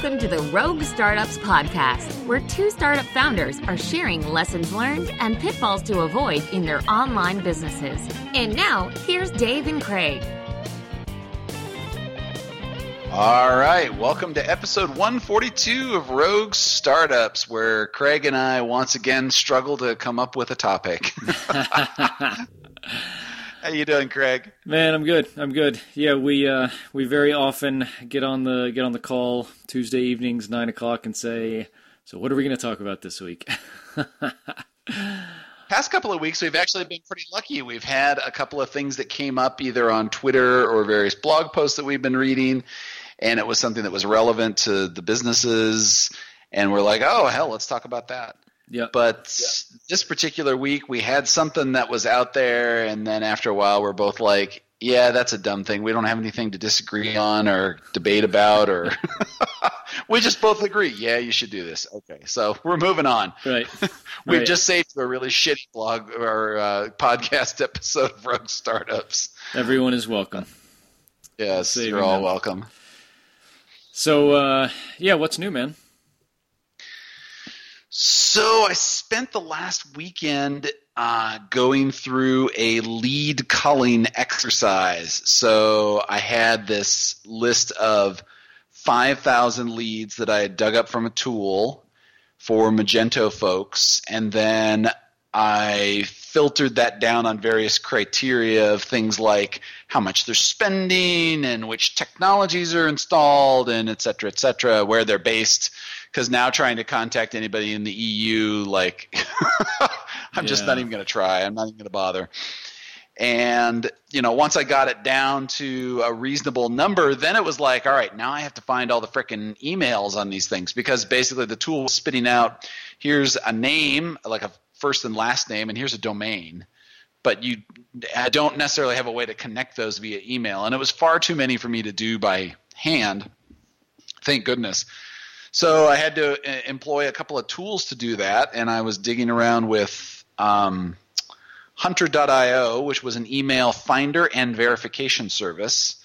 Welcome to the Rogue Startups Podcast, where two startup founders are sharing lessons learned and pitfalls to avoid in their online businesses. And now, here's Dave and Craig. All right, welcome to episode 142 of Rogue Startups, where Craig and I once again struggle to come up with a topic. How you doing, Craig? Man, I'm good. Yeah, we very often get on the call Tuesday evenings, 9:00, and say, "So, what are we going to talk about this week?" Past couple of weeks, we've actually been pretty lucky. We've had a couple of things that came up either on Twitter or various blog posts that we've been reading, and it was something that was relevant to the businesses, and we're like, "Oh, hell, let's talk about that." Yeah. But this particular week, we had something that was out there, and then after a while, we're both like, yeah, that's a dumb thing. We don't have anything to disagree on or debate about, or we just both agree, yeah, you should do this. Okay, so we're moving on. Right. We've just saved a really shitty blog or podcast episode of Rogue Startups. Everyone is welcome. Yes, you're all welcome. So, what's new, man? So I spent the last weekend going through a lead culling exercise. So I had this list of 5,000 leads that I had dug up from a tool for Magento folks, and then I filtered that down on various criteria of things like how much they're spending and which technologies are installed and et cetera, where they're based. Because now trying to contact anybody in the EU, like, I'm just not even going to try. I'm not even going to bother. And, once I got it down to a reasonable number, then it was like, all right, now I have to find all the frickin' emails on these things. Because basically the tool was spitting out, here's a name, like a first and last name, and here's a domain. But I don't necessarily have a way to connect those via email. And it was far too many for me to do by hand. Thank goodness. So I had to employ a couple of tools to do that, and I was digging around with Hunter.io, which was an email finder and verification service,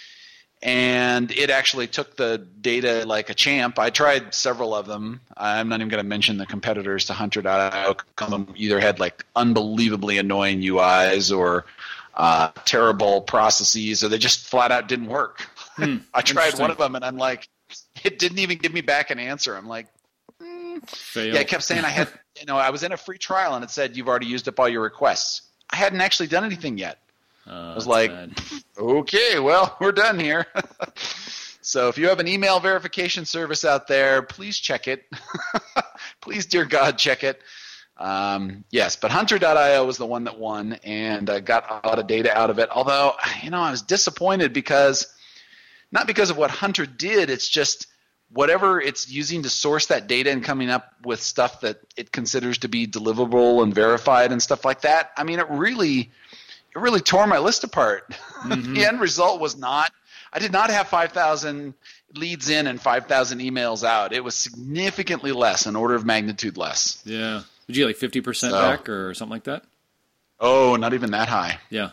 and it actually took the data like a champ. I tried several of them. I'm not even going to mention the competitors to Hunter.io. Some of them either had like unbelievably annoying UIs or terrible processes, or they just flat out didn't work. I tried one of them, and I'm like, it didn't even give me back an answer. I'm like, Fail. Yeah, it kept saying I was in a free trial, and it said you've already used up all your requests. I hadn't actually done anything yet. I was like, okay, well, we're done here. So if you have an email verification service out there, please check it. Please, dear God, check it. Yes, but Hunter.io was the one that won, and I got a lot of data out of it. Although, I was disappointed not because of what Hunter did, it's just whatever it's using to source that data and coming up with stuff that it considers to be deliverable and verified and stuff like that. I mean, it really tore my list apart. Mm-hmm. The end result was I did not have 5,000 leads in and 5,000 emails out. It was significantly less, an order of magnitude less. Yeah. Would you get like 50% back or something like that? Oh, not even that high. Yeah.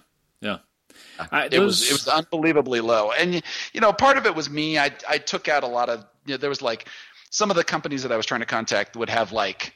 It was unbelievably low. And, part of it was me. I took out a lot of there was like some of the companies that I was trying to contact would have like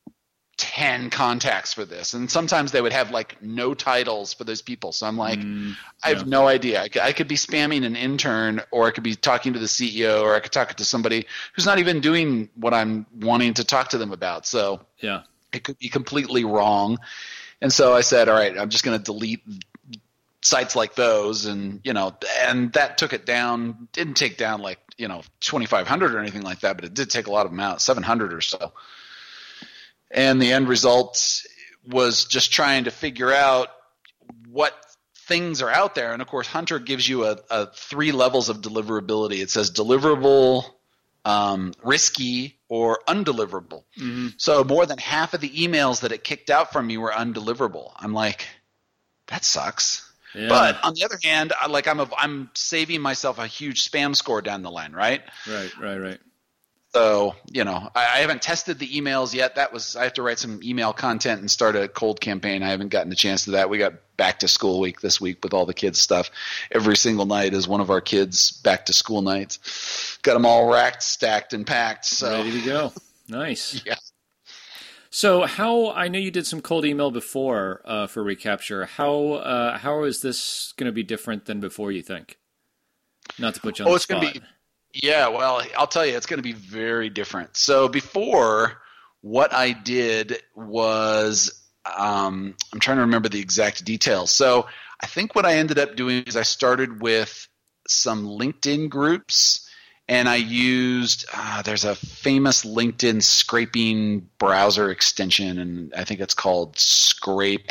10 contacts for this. And sometimes they would have like no titles for those people. So I'm like, I have no idea. I could be spamming an intern, or I could be talking to the CEO, or I could talk to somebody who's not even doing what I'm wanting to talk to them about. So it could be completely wrong. And so I said, all right, I'm just going to delete sites like those, and and that took it down. Didn't take down like 2,500 or anything like that, but it did take a lot of them out, 700 or so. And the end result was just trying to figure out what things are out there. And of course, Hunter gives you a 3 levels of deliverability. It says deliverable, risky, or undeliverable. Mm-hmm. So more than half of the emails that it kicked out from me were undeliverable. I'm like, that sucks. Yeah. But on the other hand, I'm saving myself a huge spam score down the line, right? Right. So, I haven't tested the emails yet. I have to write some email content and start a cold campaign. I haven't gotten a chance to that. We got back to school week this week with all the kids' stuff. Every single night is one of our kids' back to school nights. Got them all racked, stacked, and packed. So ready to go. Nice. Yeah. So I know you did some cold email before for Recapture. How is this going to be different than before, you think? Not to put you on the spot. Yeah, well, I'll tell you, it's going to be very different. So before, what I did was, I'm trying to remember the exact details. So I think what I ended up doing is I started with some LinkedIn groups, and I used, there's a famous LinkedIn scraping browser extension, and I think it's called Scrape,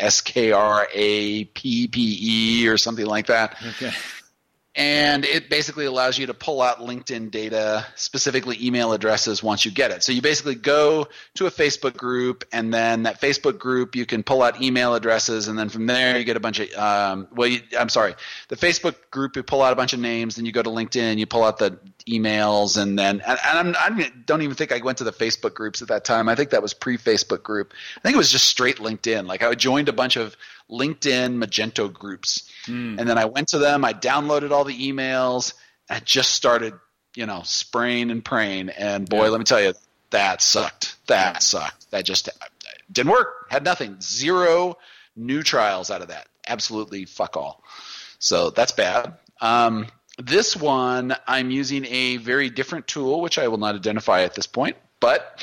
SKRAPPE or something like that. Okay. And it basically allows you to pull out LinkedIn data, specifically email addresses, once you get it. So you basically go to a Facebook group, and then that Facebook group, you can pull out email addresses, and then from there you get a bunch of the Facebook group, you pull out a bunch of names, then you go to LinkedIn, you pull out the emails, and then I don't even think I went to the Facebook groups at that time. I think that was pre-Facebook group. I think it was just straight LinkedIn. Like I joined a bunch of LinkedIn Magento groups. And then I went to them, I downloaded all the emails, and I just started, spraying and praying. And boy, let me tell you, that sucked. That just didn't work. Had nothing. 0 new trials out of that. Absolutely fuck all. So that's bad. This one, I'm using a very different tool, which I will not identify at this point, but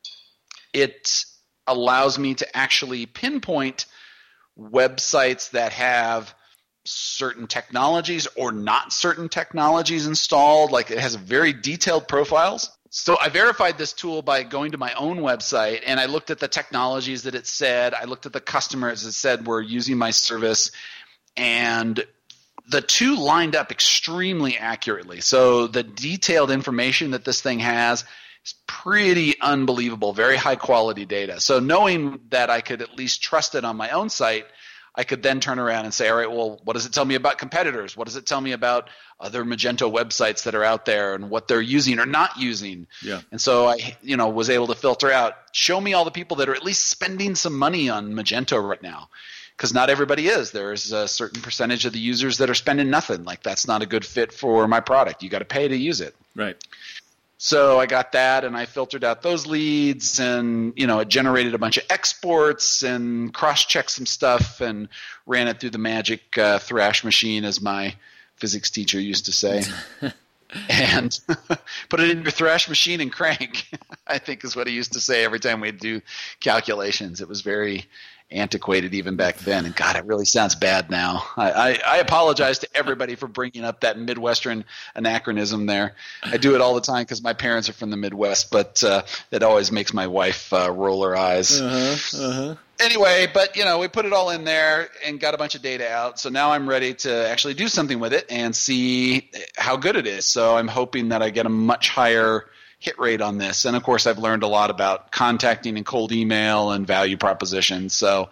it allows me to actually pinpoint websites that have certain technologies or not certain technologies installed. Like it has very detailed profiles. So I verified this tool by going to my own website, and I looked at the technologies that it said. I looked at the customers that said were using my service, and the two lined up extremely accurately. So the detailed information that this thing has is pretty unbelievable, very high quality data. So knowing that I could at least trust it on my own site, I could then turn around and say, all right, well, what does it tell me about competitors? What does it tell me about other Magento websites that are out there and what they're using or not using? Yeah. And so I, was able to filter out, show me all the people that are at least spending some money on Magento right now. Because not everybody is. There's a certain percentage of the users that are spending nothing. Like that's not a good fit for my product. You got to pay to use it. Right. So I got that, and I filtered out those leads, and it generated a bunch of exports and cross-checked some stuff and ran it through the magic thrash machine, as my physics teacher used to say, and put it in your thrash machine and crank. I think is what he used to say every time we'd do calculations. It was very antiquated even back then, and God, it really sounds bad now. I apologize to everybody for bringing up that Midwestern anachronism there. I do it all the time because my parents are from the Midwest, but it always makes my wife roll her eyes. Anyway, but we put it all in there and got a bunch of data out, so now I'm ready to actually do something with it and see how good it is. So I'm hoping that I get a much higher hit rate on this. And of course, I've learned a lot about contacting and cold email and value propositions. So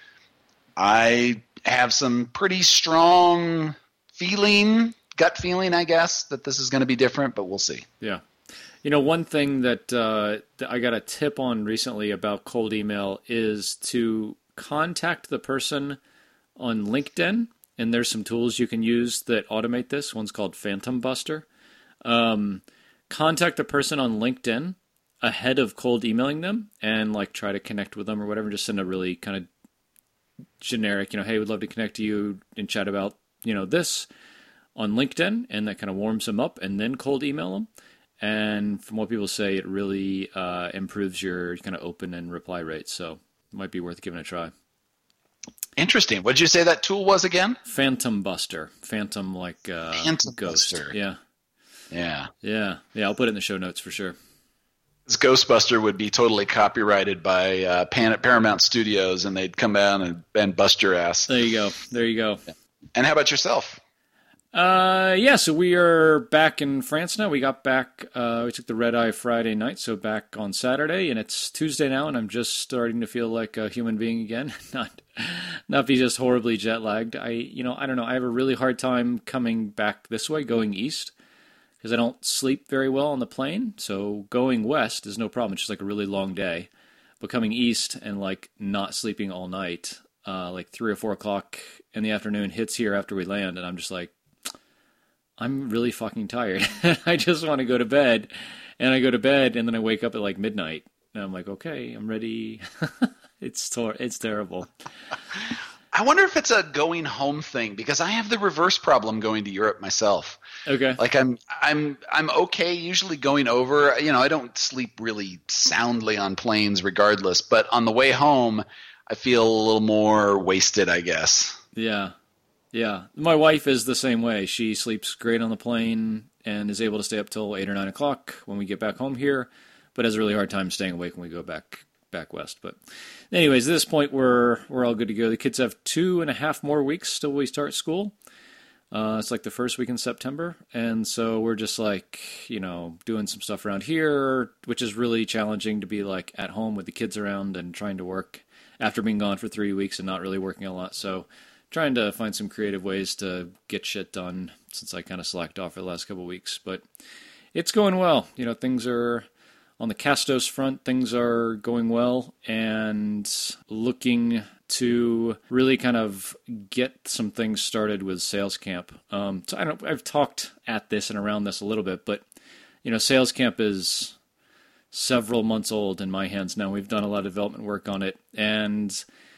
I have some pretty strong gut feeling, I guess, that this is going to be different, but we'll see. Yeah. One thing that I got a tip on recently about cold email is to contact the person on LinkedIn. And there's some tools you can use that automate this. One's called Phantom Buster. Contact a person on LinkedIn ahead of cold emailing them and try to connect with them or whatever. Just send a really kind of generic, hey, we'd love to connect to you and chat about, this on LinkedIn. And that kind of warms them up, and then cold email them. And from what people say, it really improves your kind of open and reply rate. So it might be worth giving it a try. Interesting. What did you say that tool was again? Phantom Buster. Phantom Phantom ghost. Buster. Yeah. Yeah. I'll put it in the show notes for sure. This Ghostbuster would be totally copyrighted by Paramount Studios, and they'd come down and bust your ass. There you go. And how about yourself? So we are back in France now. We got back, we took the red eye Friday night, so back on Saturday, and it's Tuesday now, and I'm just starting to feel like a human being again. Not be just horribly jet lagged. I don't know. I have a really hard time coming back this way, going east, because I don't sleep very well on the plane. So going west is no problem. It's just like a really long day. But coming east and like not sleeping all night, like 3 or 4 o'clock in the afternoon hits here after we land, and I'm just like, I'm really fucking tired. I just want to go to bed. And I go to bed, and then I wake up at like midnight. And I'm like, okay, I'm ready. It's terrible. I wonder if it's a going home thing, because I have the reverse problem going to Europe myself. Okay. Like I'm okay usually going over. I don't sleep really soundly on planes regardless, but on the way home, I feel a little more wasted, I guess. Yeah. Yeah. My wife is the same way. She sleeps great on the plane and is able to stay up till 8 or 9 o'clock when we get back home here, but has a really hard time staying awake when we go back west. But anyways, at this point, we're all good to go. The kids have 2.5 more weeks till we start school. It's like the first week in September. And so we're just like, doing some stuff around here, which is really challenging to be like at home with the kids around and trying to work after being gone for 3 weeks and not really working a lot. So trying to find some creative ways to get shit done since I kind of slacked off for the last couple of weeks. But it's going well. Things are on the Castos front. Things are going well, and looking to really kind of get some things started with Sales Camp. So I've talked at this and around this a little bit, but Sales Camp is several months old in my hands now. We've done a lot of development work on it, and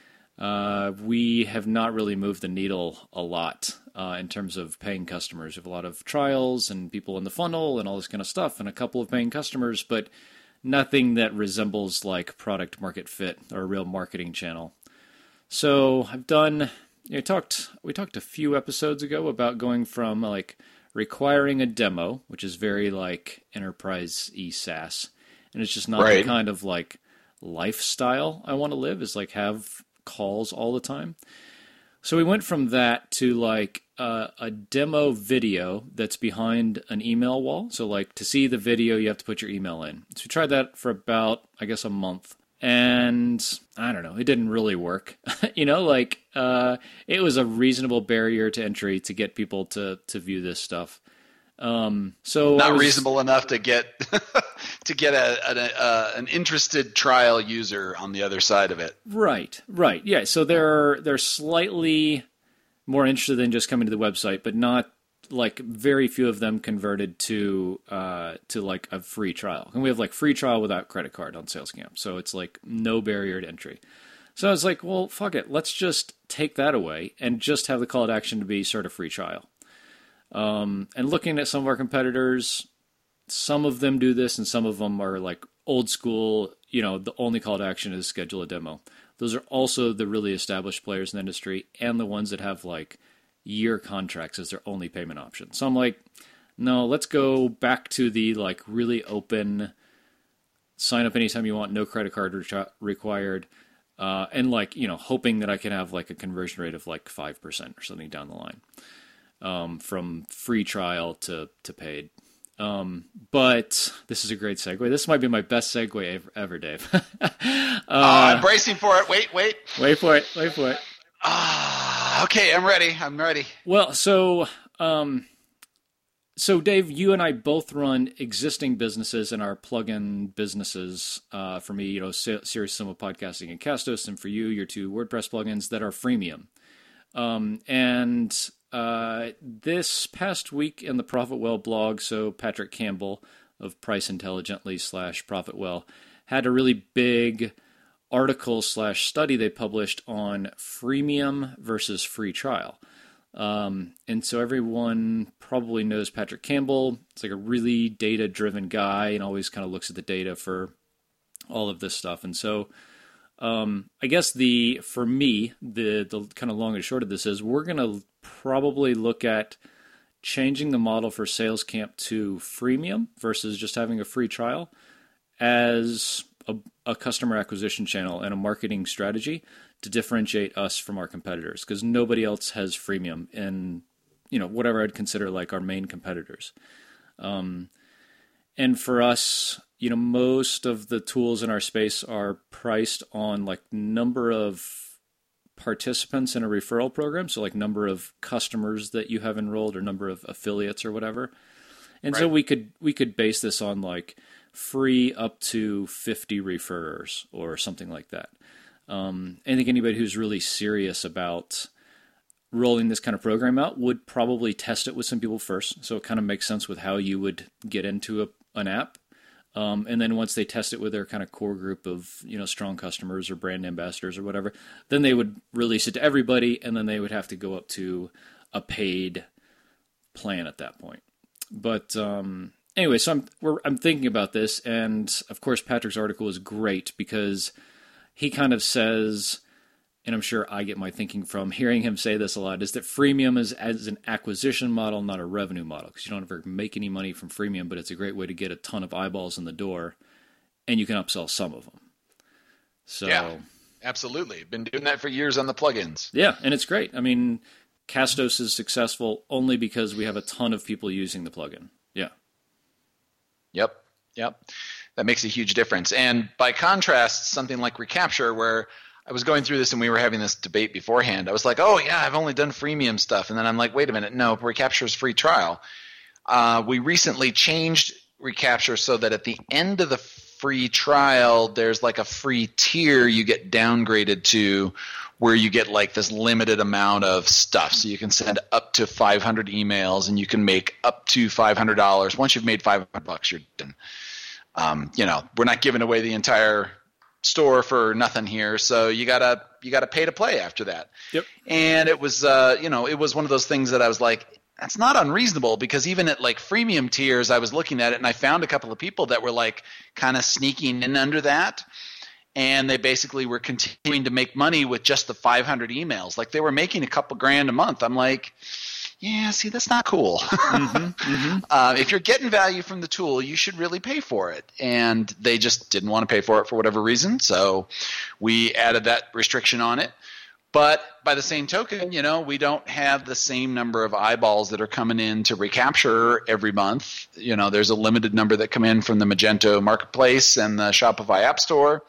we have not really moved the needle a lot in terms of paying customers. We have a lot of trials and people in the funnel and all this kind of stuff, and a couple of paying customers, but nothing that resembles like product market fit or a real marketing channel. So I've done, we talked a few episodes ago about going from like requiring a demo, which is very like enterprise-y SaaS, and it's just not the kind of like lifestyle I want to live, is like have calls all the time. So we went from that to like a demo video that's behind an email wall. So like to see the video, you have to put your email in. So we tried that for about, I guess, a month. And I don't know, it didn't really work. It was a reasonable barrier to entry to get people to view this stuff. Not reasonable enough to get an interested trial user on the other side of it. Right. Yeah. So they're slightly more interested than just coming to the website, but not like very few of them converted to like a free trial. And we have like free trial without credit card on Sales Camp. So it's like no barrier to entry. So I was like, well, fuck it. Let's just take that away and just have the call to action to be sort of free trial. And looking at some of our competitors, some of them do this and some of them are like old school, the only call to action is schedule a demo. Those are also the really established players in the industry and the ones that have like year contracts as their only payment option. So I'm like, no, let's go back to the like really open, sign up anytime you want, no credit card required. And like, hoping that I can have like a conversion rate of like 5% or something down the line. From free trial to paid. But this is a great segue. This might be my best segue ever, Dave. I'm bracing for it. Wait for it. Okay, I'm ready. Well, so Dave, you and I both run existing businesses and our plug-in businesses. For me, Serious Simple Podcasting and Castos, and for you, your 2 WordPress plugins that are freemium. This past week in the ProfitWell blog, so Patrick Campbell of Price Intelligently /ProfitWell had a really big article /study they published on freemium versus free trial. And so everyone probably knows Patrick Campbell. It's like a really data-driven guy and always kind of looks at the data for all of this stuff. And so I guess for me, the kind of long and short of this is we're going to probably look at changing the model for Sales Camp to freemium versus just having a free trial as a customer acquisition channel and a marketing strategy to differentiate us from our competitors, because nobody else has freemium in, whatever I'd consider like our main competitors. And for us, most of the tools in our space are priced on like number of participants in a referral program. So like number of customers that you have enrolled or number of affiliates or whatever. And so we could base this on like free up to 50 referrers or something like that. I think anybody who's really serious about rolling this kind of program out would probably test it with some people first. So it kind of makes sense with how you would get into an app. And then once they test it with their kind of core group of, strong customers or brand ambassadors or whatever, then they would release it to everybody, and then they would have to go up to a paid plan at that point. But anyway, so I'm thinking about this, and of course Patrick's article is great because he kind of says, and I'm sure I get my thinking from hearing him say this a lot, is that freemium is as an acquisition model, not a revenue model, because you don't ever make any money from freemium, but it's a great way to get a ton of eyeballs in the door, and you can upsell some of them. So yeah, absolutely. Been doing that for years on the plugins. Yeah, and it's great. I mean, Castos is successful only because we have a ton of people using the plugin. Yeah. Yep. That makes a huge difference. And by contrast, something like Recapture, where I was going through this and we were having this debate beforehand, I was like, oh yeah, I've only done freemium stuff. And then I'm like, wait a minute, no, Recapture is free trial. We recently changed Recapture so that at the end of the free trial, there's like a free tier you get downgraded to where you get like this limited amount of stuff. So you can send up to 500 emails and you can make up to $500. Once you've made $500, you're done. We're not giving away the entire store for nothing here, so you gotta pay to play after that. Yep. And it was it was one of those things that I was like, that's not unreasonable, because even at like freemium tiers, I was looking at it and I found a couple of people that were like kind of sneaking in under that, and they basically were continuing to make money with just the 500 emails. Like they were making a couple grand a month. I'm like, yeah, see, that's not cool. If you're getting value from the tool, you should really pay for it. And they just didn't want to pay for it for whatever reason, so we added that restriction on it. But by the same token, we don't have the same number of eyeballs that are coming in to Recapture every month. There's a limited number that come in from the Magento Marketplace and the Shopify App Store.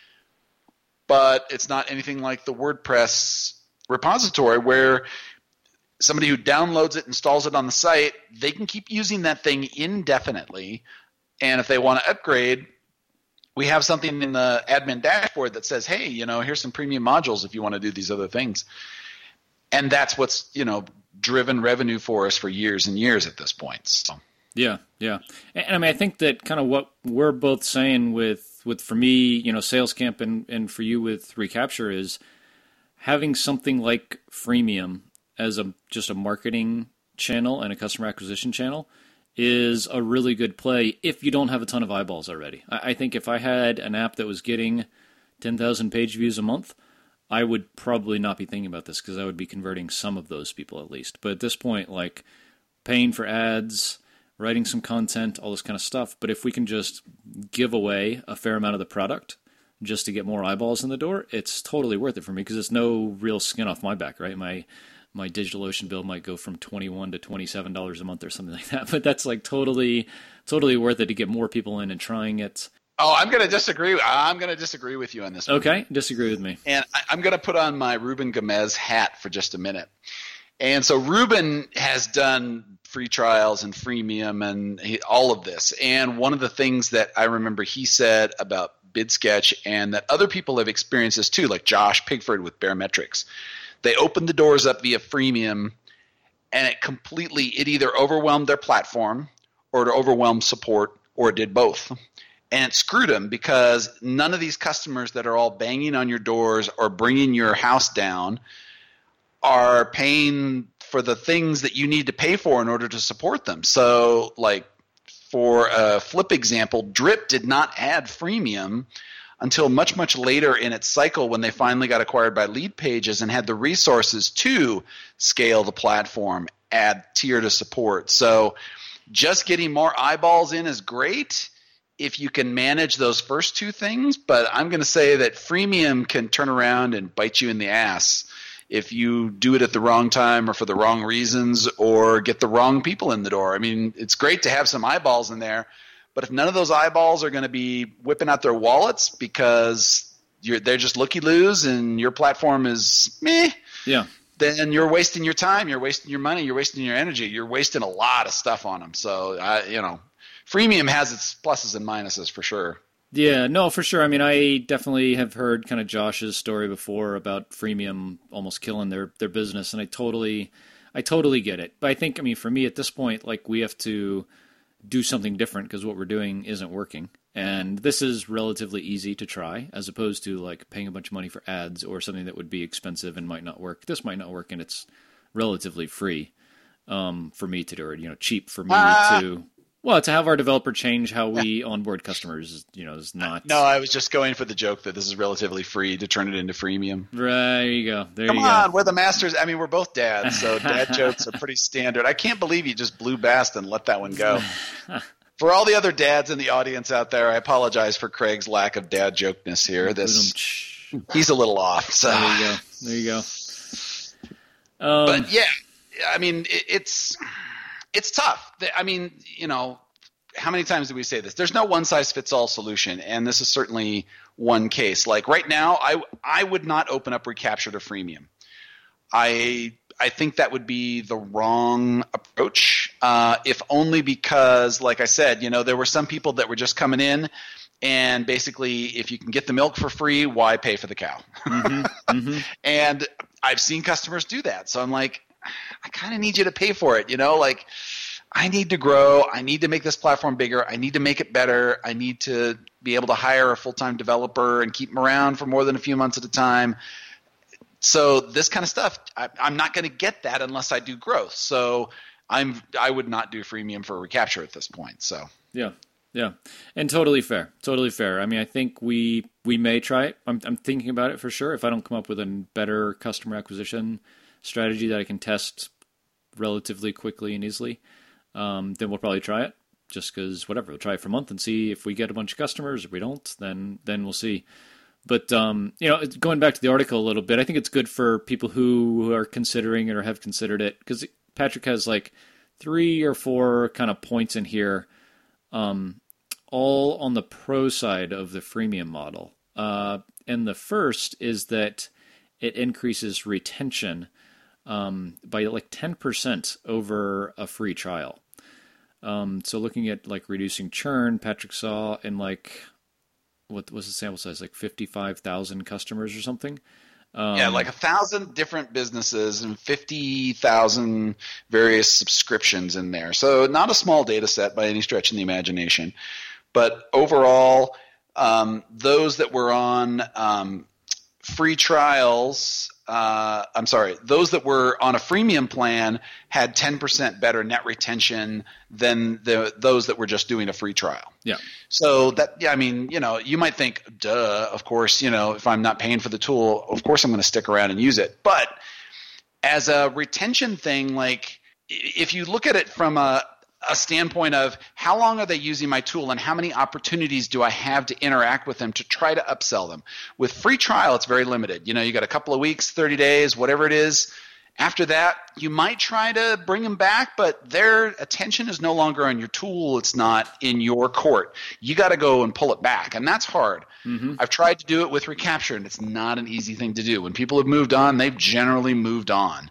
But it's not anything like the WordPress repository where somebody who downloads it, installs it on the site, they can keep using that thing indefinitely. And if they want to upgrade, we have something in the admin dashboard that says, hey, here's some premium modules if you want to do these other things. And that's what's, driven revenue for us for years and years at this point. So. Yeah. And I mean, I think that kind of what we're both saying with for me, Sales Camp and for you with Recapture is having something like freemium as just a marketing channel and a customer acquisition channel is a really good play if you don't have a ton of eyeballs already. I think if I had an app that was getting 10,000 page views a month, I would probably not be thinking about this because I would be converting some of those people at least. But at this point, like paying for ads, writing some content, all this kind of stuff. But if we can just give away a fair amount of the product just to get more eyeballs in the door, it's totally worth it for me because it's no real skin off my back, right? My DigitalOcean bill might go from $21 to $27 a month or something like that, but that's like totally worth it to get more people in and trying it. Oh, I'm going to disagree. I'm going to disagree with you on this one. Okay, disagree with me. And I'm going to put on my Ruben Gomez hat for just a minute. And so Ruben has done free trials and freemium and all of this. And one of the things that I remember he said about BidSketch, and that other people have experienced this too, like Josh Pigford with Baremetrics. They opened the doors up via freemium, and it either overwhelmed their platform or it overwhelmed support, or it did both. And it screwed them because none of these customers that are all banging on your doors or bringing your house down are paying for the things that you need to pay for in order to support them. So like for a flip example, Drip did not add freemium until much, much later in its cycle when they finally got acquired by Leadpages and had the resources to scale the platform, add tier to support. So just getting more eyeballs in is great if you can manage those first two things, but I'm going to say that freemium can turn around and bite you in the ass if you do it at the wrong time or for the wrong reasons or get the wrong people in the door. I mean, it's great to have some eyeballs in there, but if none of those eyeballs are going to be whipping out their wallets because they're just looky-loos and your platform is meh, yeah, then you're wasting your time, you're wasting your money, you're wasting your energy, you're wasting a lot of stuff on them. So, freemium has its pluses and minuses for sure. Yeah, no, for sure. I mean, I definitely have heard kind of Josh's story before about freemium almost killing their business, and I totally get it. But I think, I mean, for me at this point, like, we have to do something different because what we're doing isn't working. And this is relatively easy to try, as opposed to like paying a bunch of money for ads or something that would be expensive and might not work. This might not work, and it's relatively free for me to do, or cheap for me to. Well, to have our developer change how we onboard customers, is not. No, I was just going for the joke that this is relatively free to turn it into freemium. Right, there you go. Come on, we're the masters. I mean, we're both dads, so dad jokes are pretty standard. I can't believe you just blew past and let that one go. For all the other dads in the audience out there, I apologize for Craig's lack of dad jokeness here. He's a little off. So. There you go. But yeah, I mean, it's tough. I mean, how many times do we say this? There's no one-size-fits-all solution, and this is certainly one case. Like right now, I would not open up Recapture to freemium. I think that would be the wrong approach, if only because, like I said, there were some people that were just coming in, and basically, if you can get the milk for free, why pay for the cow? And I've seen customers do that, so I'm like, I kind of need you to pay for it, like I need to grow. I need to make this platform bigger. I need to make it better. I need to be able to hire a full-time developer and keep them around for more than a few months at a time. So this kind of stuff, I'm not going to get that unless I do growth. So I would not do freemium for Recapture at this point. So yeah, and totally fair. I mean, I think we may try it. I'm thinking about it for sure. If I don't come up with a better customer acquisition strategy that I can test relatively quickly and easily, then we'll probably try it. Just because we'll try it for a month and see if we get a bunch of customers. If we don't, then we'll see. But going back to the article a little bit, I think it's good for people who are considering it or have considered it, because Patrick has like 3 or 4 kind of points in here, all on the pro side of the freemium model. And the first is that it increases retention by like 10% over a free trial. So looking at like reducing churn, Patrick saw in like, what was the sample size? Like 55,000 customers or something. Like 1,000 different businesses and 50,000 various subscriptions in there. So not a small data set by any stretch of the imagination. But overall, those that were on free trials, those that were on a freemium plan had 10% better net retention than those that were just doing a free trial. Yeah. So you might think, duh, of course, if I'm not paying for the tool, of course I'm going to stick around and use it. But as a retention thing, like if you look at it from a standpoint of how long are they using my tool and how many opportunities do I have to interact with them to try to upsell them. With free trial, it's very limited. You got a couple of weeks, 30 days, whatever it is. After that, you might try to bring them back, but their attention is no longer on your tool. It's not in your court. You got to go and pull it back, and that's hard. Mm-hmm. I've tried to do it with Recapture, and it's not an easy thing to do. When people have moved on, they've generally moved on.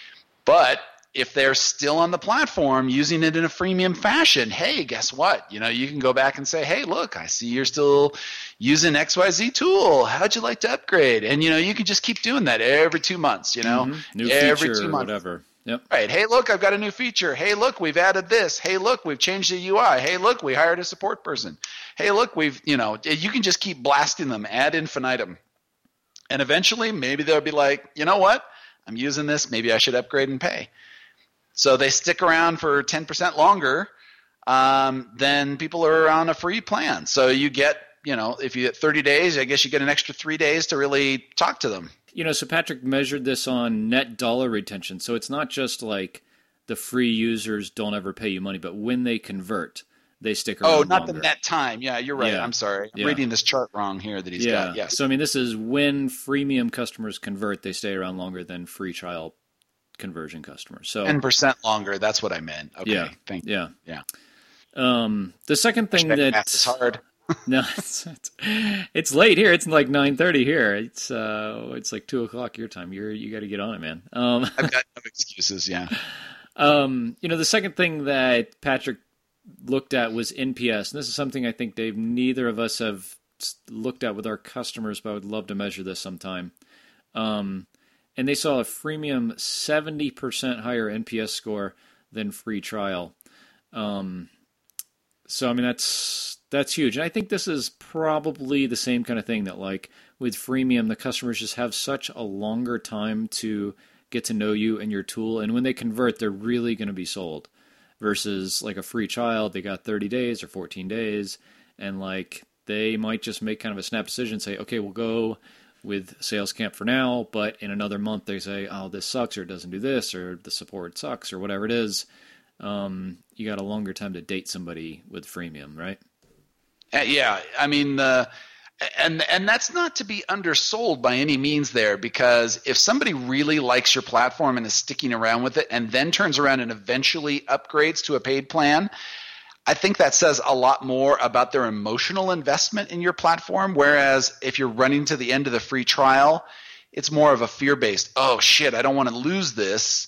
But if they're still on the platform using it in a freemium fashion, hey, guess what? You can go back and say, hey, look, I see you're still using XYZ tool. How'd you like to upgrade? And, you can just keep doing that every 2 months, Mm-hmm. New every feature 2 months. Whatever. Yep. Right. Hey, look, I've got a new feature. Hey, look, we've added this. Hey, look, we've changed the UI. Hey, look, we hired a support person. Hey, look, you can just keep blasting them ad infinitum. And eventually maybe they'll be like, you know what? I'm using this. Maybe I should upgrade and pay. So they stick around for 10% longer than people are on a free plan. So you get, if you get 30 days, I guess you get an extra 3 days to really talk to them. So Patrick measured this on net dollar retention. So it's not just like the free users don't ever pay you money, but when they convert, they stick around not longer. The net time. Yeah, you're right. Yeah. I'm sorry. I'm reading this chart wrong here that he's got. Yes. So, this is when freemium customers convert, they stay around longer than free trial conversion customers. So 10% longer. That's what I meant. Okay. Yeah. Thank you. Yeah. The second thing math is hard. No, it's late here. It's like 9:30 here. It's like 2 o'clock your time. You got to get on it, man. I've got no excuses. Yeah. The second thing that Patrick looked at was NPS, and this is something I think, Dave, neither of us have looked at with our customers, but I would love to measure this sometime. And they saw a freemium 70% higher NPS score than free trial. So I mean that's huge, and I think this is probably the same kind of thing that, like, with freemium, the customers just have such a longer time to get to know you and your tool, and when they convert, they're really going to be sold. Versus like a free trial, they got 30 days or 14 days, and like they might just make kind of a snap decision, say, okay, we'll go with Sales Camp for now, but in another month they say, oh, this sucks, or it doesn't do this, or the support sucks, or whatever it is. You got a longer time to date somebody with freemium, right? Yeah, I mean, and that's not to be undersold by any means there, because if somebody really likes your platform and is sticking around with it and then turns around and eventually upgrades to a paid plan, I think that says a lot more about their emotional investment in your platform. Whereas if you're running to the end of the free trial, it's more of a fear-based, oh shit, I don't want to lose this.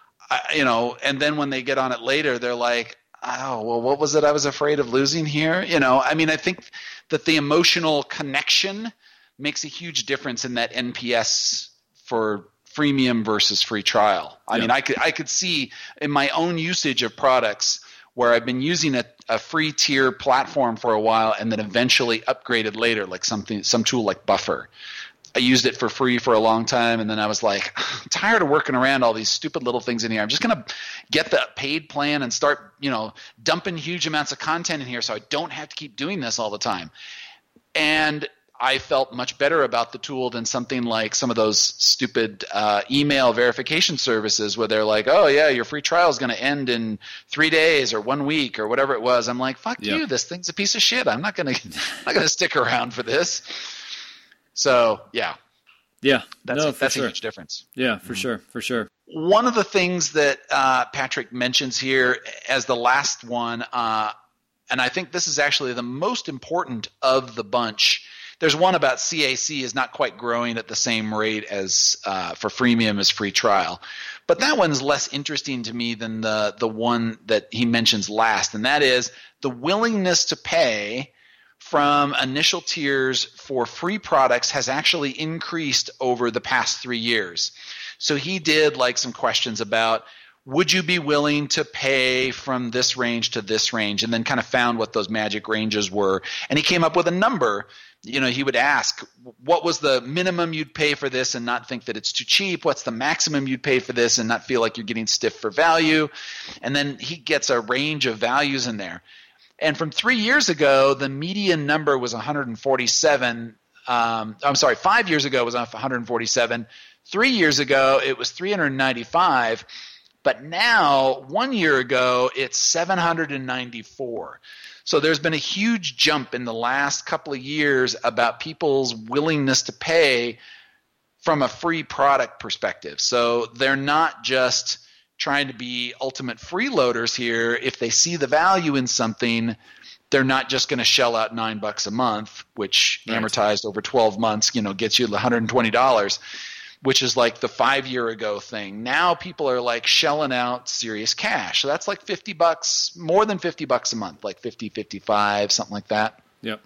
And then when they get on it later, they're like, oh, well, what was it I was afraid of losing here? I mean, I think that the emotional connection makes a huge difference in that NPS for freemium versus free trial. I mean, I could see in my own usage of products where I've been using a free tier platform for a while and then eventually upgraded later, like some tool like Buffer. I used it for free for a long time, and then I was like, I'm tired of working around all these stupid little things in here. I'm just going to get the paid plan and start, dumping huge amounts of content in here so I don't have to keep doing this all the time. And I felt much better about the tool than something like some of those stupid email verification services where they're like, oh, yeah, your free trial is going to end in 3 days or 1 week or whatever it was. I'm like, fuck you. This thing's a piece of shit. I'm not going to stick around for this. So, yeah. Yeah. That's a huge difference. Yeah, for sure. One of the things that Patrick mentions here as the last one, and I think this is actually the most important of the bunch. There's one about CAC is not quite growing at the same rate as for freemium as free trial. But that one's less interesting to me than the one that he mentions last, and that is the willingness to pay from initial tiers for free products has actually increased over the past 3 years. So he did like some questions about, would you be willing to pay from this range to this range, and then kind of found what those magic ranges were. And he came up with a number. He would ask, what was the minimum you'd pay for this and not think that it's too cheap? What's the maximum you'd pay for this and not feel like you're getting stiff for value? And then he gets a range of values in there. And from 3 years ago, the median number was 147. 5 years ago it was 147. 3 years ago it was 395. But now, 1 year ago, it's 794. So there's been a huge jump in the last couple of years about people's willingness to pay from a free product perspective. So they're not just trying to be ultimate freeloaders here. If they see the value in something, they're not just going to shell out $9 a month, which amortized over 12 months, gets you $120, which is like the 5 year ago thing. Now people are like shelling out serious cash. So that's like $50, more than $50 a month, like 50, 55, something like that. Yep.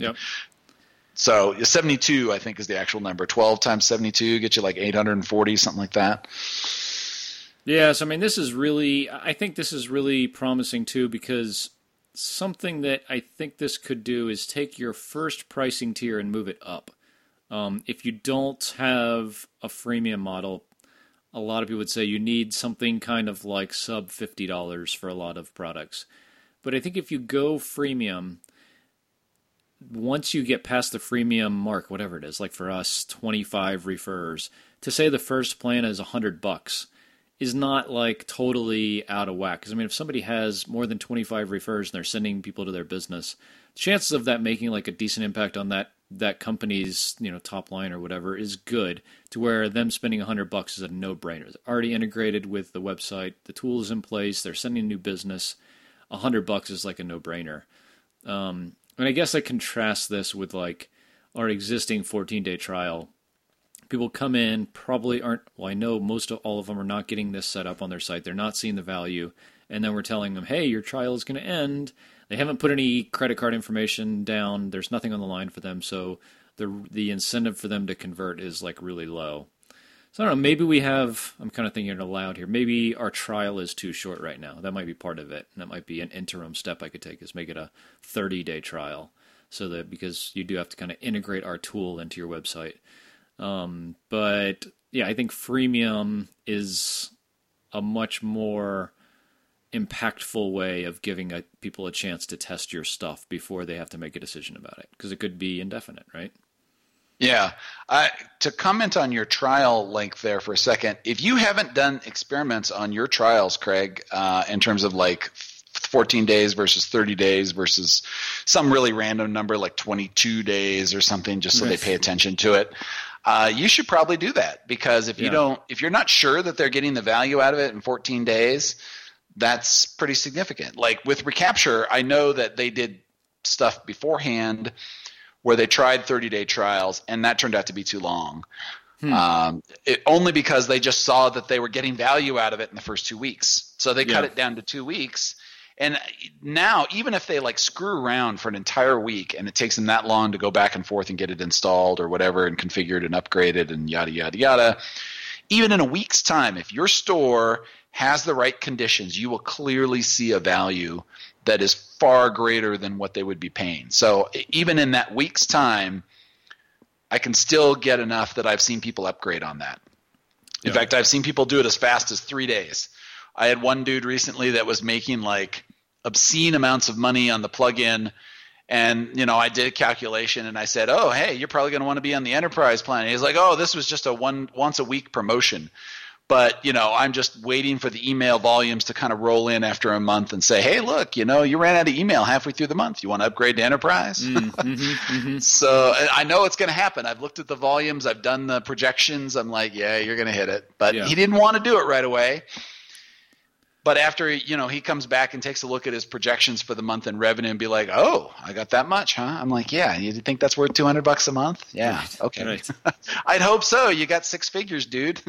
So 72, I think, is the actual number. 12 times 72 gets you like 840, something like that. Yes, I mean, I think this is really promising too, because something that I think this could do is take your first pricing tier and move it up. If you don't have a freemium model, a lot of people would say you need something kind of like sub $50 for a lot of products. But I think if you go freemium, once you get past the freemium mark, whatever it is, like for us, 25 refers, to say the first plan is $100 is not like totally out of whack. Because I mean, if somebody has more than 25 refers and they're sending people to their business, the chances of that making like a decent impact on that company's top line or whatever is good, to where them spending $100 is a no-brainer. It's already integrated with the website, the tool is in place, they're sending new business. $100 is like a no-brainer. And I guess I contrast this with like our existing 14-day trial. People come in, probably aren't, well, I know most of all of them are not getting this set up on their site. They're not seeing the value. And then we're telling them, hey, your trial is going to end. They haven't put any credit card information down. There's nothing on the line for them. So the incentive for them to convert is like really low. So I don't know, maybe I'm kind of thinking it aloud here. Maybe our trial is too short right now. That might be part of it. And that might be an interim step I could take, is make it a 30-day trial. So that, because you do have to kind of integrate our tool into your website. But yeah, I think freemium is a much more impactful way of giving people a chance to test your stuff before they have to make a decision about it, because it could be indefinite, right? Yeah. To comment on your trial length there for a second, if you haven't done experiments on your trials, Craig, in terms of like 14 days versus 30 days versus some really random number like 22 days or something, just so they pay attention to it, you should probably do that, because if you're not sure that they're getting the value out of it in 14 days, that's pretty significant. Like with Recapture, I know that they did stuff beforehand where they tried 30-day trials, and that turned out to be too long. Only because they just saw that they were getting value out of it in the first 2 weeks. So they cut it down to 2 weeks. And now, even if they like screw around for an entire week and it takes them that long to go back and forth and get it installed or whatever and configured and upgraded and yada, yada, yada, even in a week's time, if your store has the right conditions, you will clearly see a value that is far greater than what they would be paying. So even in that week's time, I can still get enough that I've seen people upgrade on that. In fact, I've seen people do it as fast as 3 days. I had one dude recently that was making like obscene amounts of money on the plugin, and I did a calculation and I said, "Oh, hey, you're probably going to want to be on the enterprise plan." And he's like, "Oh, this was just a once a week promotion." But, I'm just waiting for the email volumes to kind of roll in after a month and say, "Hey, look, you ran out of email halfway through the month. You want to upgrade to enterprise?" So I know it's going to happen. I've looked at the volumes. I've done the projections. I'm like, yeah, you're going to hit it. But he didn't want to do it right away. But after, he comes back and takes a look at his projections for the month in revenue and be like, "Oh, I got that much, huh?" I'm like, "Yeah, you think that's worth $200 a month?" Yeah. Right. Okay. Right. I'd hope so. You got six figures, dude.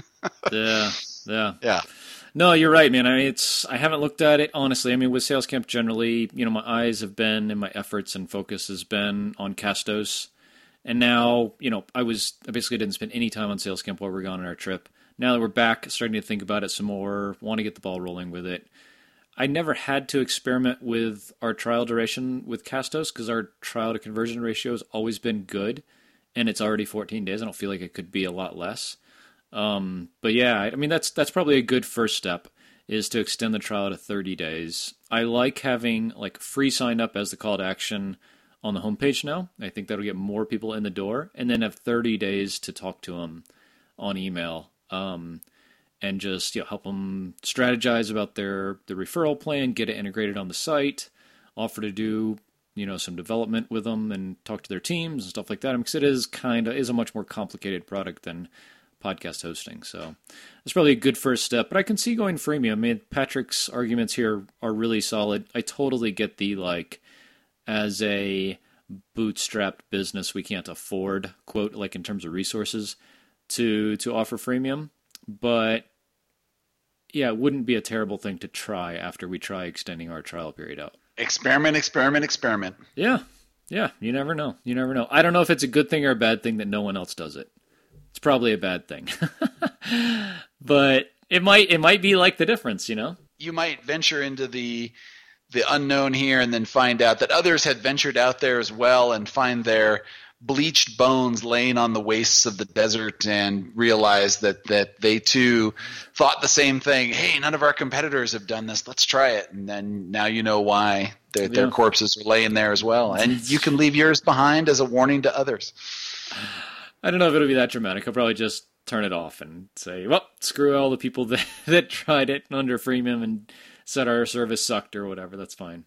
Yeah. No, you're right, man. I mean, I haven't looked at it, honestly. I mean, with SalesCamp generally, my eyes have been, and my efforts and focus has been on Castos. And now, I basically didn't spend any time on SalesCamp while we were gone on our trip. Now that we're back, starting to think about it some more, want to get the ball rolling with it. I never had to experiment with our trial duration with Castos because our trial to conversion ratio has always been good, and it's already 14 days. I don't feel like it could be a lot less. But yeah, I mean, that's probably a good first step, is to extend the trial to 30 days. I like having like free sign up as the call to action on the homepage now. I think that'll get more people in the door, and then have 30 days to talk to them on email. And just help them strategize about the referral plan, get it integrated on the site, offer to do some development with them, and talk to their teams and stuff like that. Because it is a much more complicated product than podcast hosting. So it's probably a good first step. But I can see going freemium. I mean, Patrick's arguments here are really solid. I totally get the as a bootstrapped business, we can't afford, quote, like in terms of resources, to offer freemium, but yeah, it wouldn't be a terrible thing to try after we try extending our trial period out. Experiment. Yeah, you never know. I don't know if it's a good thing or a bad thing that no one else does it. It's probably a bad thing. But it might be like the difference, You might venture into the unknown here and then find out that others had ventured out there as well and find their bleached bones laying on the wastes of the desert and realize that they too thought the same thing. Hey, none of our competitors have done this. Let's try it. And then now you know why their corpses are laying there as well. And you can leave yours behind as a warning to others. I don't know if it'll be that dramatic. I'll probably just turn it off and say, well, screw all the people that tried it under freemium and said our service sucked or whatever. That's fine.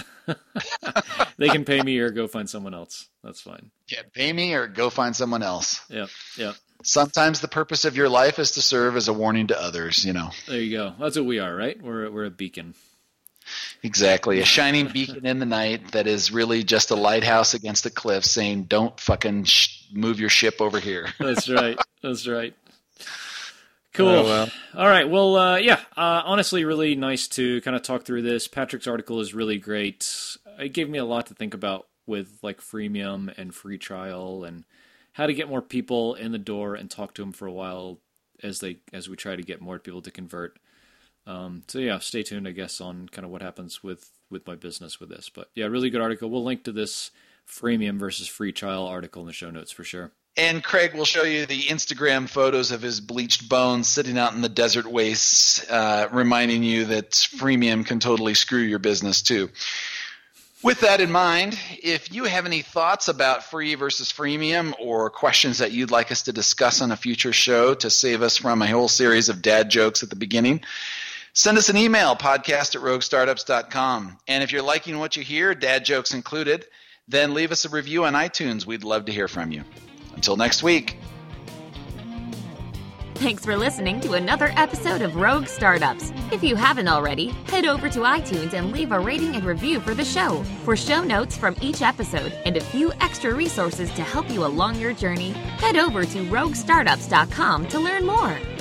They can pay me or go find someone else. That's fine. Yeah, pay me or go find someone else. Yeah. Sometimes the purpose of your life is to serve as a warning to others, There you go. That's what we are, right? We're a beacon. Exactly. A shining beacon in the night that is really just a lighthouse against the cliff saying, don't fucking move your ship over here. That's right. That's right. Cool. Oh, well. All right. Well, honestly, really nice to kind of talk through this. Patrick's article is really great. It gave me a lot to think about with like freemium and free trial and how to get more people in the door and talk to them for a while as we try to get more people to convert. Stay tuned, I guess, on kind of what happens with my business with this. But yeah, really good article. We'll link to this freemium versus free trial article in the show notes for sure. And Craig will show you the Instagram photos of his bleached bones sitting out in the desert wastes, reminding you that freemium can totally screw your business too. With that in mind, if you have any thoughts about free versus freemium or questions that you'd like us to discuss on a future show to save us from a whole series of dad jokes at the beginning, send us an email, podcast@roguestartups.com. And if you're liking what you hear, dad jokes included, then leave us a review on iTunes. We'd love to hear from you. Until next week. Thanks for listening to another episode of Rogue Startups. If you haven't already, head over to iTunes and leave a rating and review for the show. For show notes from each episode and a few extra resources to help you along your journey, head over to roguestartups.com to learn more.